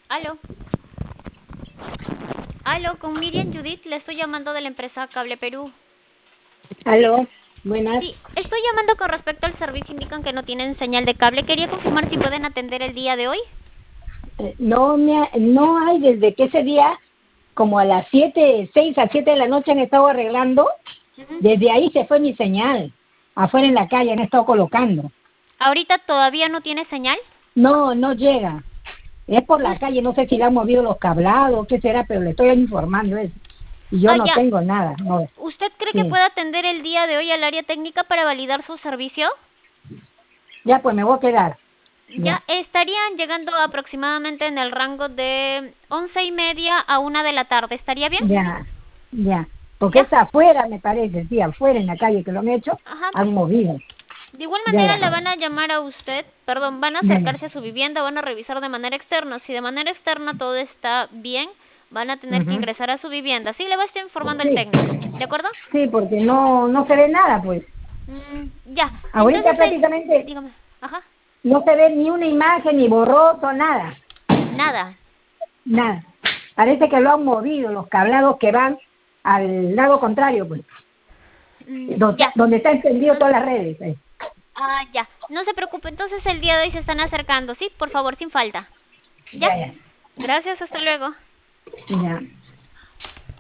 Aló. Aló, con Miriam Judith, le estoy llamando de la empresa Cable Perú. Aló, buenas. Sí, estoy llamando con respecto al servicio. Indican que no tienen señal de cable. Quería confirmar si pueden atender el día de hoy. No hay desde que ese día, como a las 6 a 7 de la noche han estado arreglando, desde ahí se fue mi señal. Afuera en la calle han estado colocando. ¿Ahorita todavía no tiene señal? No, no llega. Es por la calle, no sé si le han movido los cablados, qué será, pero le estoy informando eso. Y yo no Ya. tengo nada. No. ¿Usted cree que Sí. puede atender el día de hoy al área técnica para validar su servicio? Ya, pues me voy a quedar. Ya estarían llegando aproximadamente en el rango de 11:30 a 1 de la tarde. ¿Estaría bien? Ya. Porque Ya. es afuera, me parece, sí, afuera en la calle que lo han hecho, Ajá. han movido. De igual Ya, manera ya. la van a llamar a usted, van a Ya, ya. acercarse a su vivienda, van a revisar de manera externa. Si de manera externa todo está bien, van a tener que Ujú. ingresar a su vivienda. Sí, le va a estar informando el Sí, técnico, ¿de acuerdo? sí, porque no se ve nada, pues. Ya, Ahorita entonces, prácticamente dígame, ajá, no se ve ni una imagen, ni borroso, nada, nada. nada. Parece que lo han movido los cablados que van al lado contrario, pues, Ya, donde está encendido todas las redes. ya, no se preocupe, entonces el día de hoy se están acercando, ¿sí? Por favor, sin falta. Ya, Ya, ya, gracias, hasta luego. ya.